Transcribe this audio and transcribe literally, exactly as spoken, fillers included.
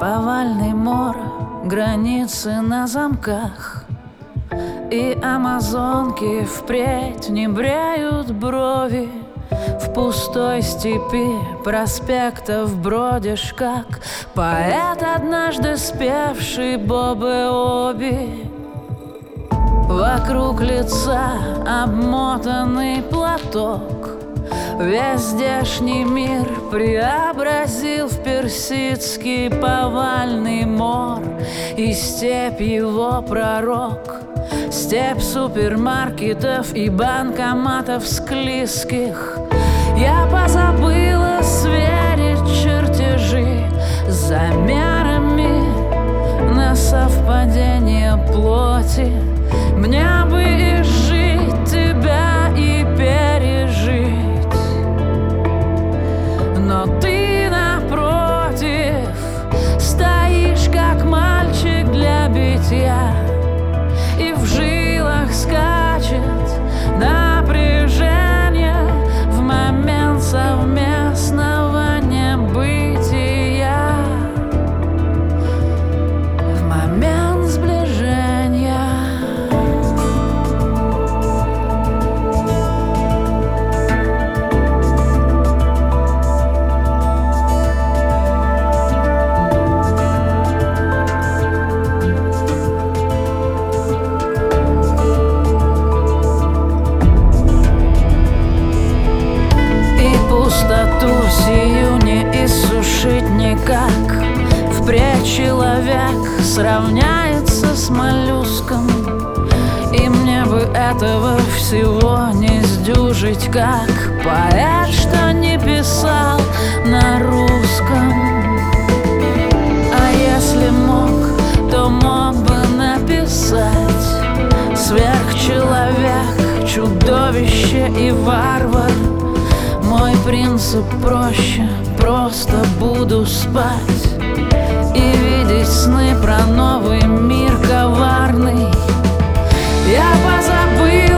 Повальный мор, границы на замках, и амазонки впредь не бреют брови. В пустой степи проспектов бродишь, как поэт, однажды спевший Бобы Оби. Вокруг лица обмотанный платок, весь здешний мир преобразил в персидский повальный мор, и степь его пророк, степь супермаркетов и банкоматов склизких. Я позабыла сверить чертежи с замерами на совпадение плоти. Мне бы и жить тебя и пережить, но ты напротив стоишь, как мальчик для битья, и в жилах скачет напряжение в момент совместного небытия, в момент сближения. Пустоту сию не иссушить никак. Впредь человек сравняется с моллюском, и мне бы этого всего не сдюжить, как поэт, что не писал на русском. А если мог, то мог бы написать: сверхчеловек, чудовище и варвар. Мой принцип проще, просто буду спать и видеть сны про новый мир коварный. Я позабыл